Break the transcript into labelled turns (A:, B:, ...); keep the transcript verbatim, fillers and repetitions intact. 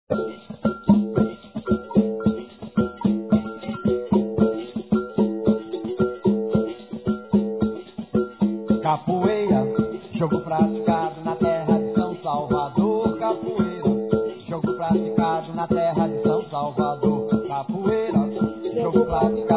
A: Capoeira, jogo praticado na terra de São Salvador. Capoeira, jogo praticado na terra de São Salvador. Capoeira, jogo praticado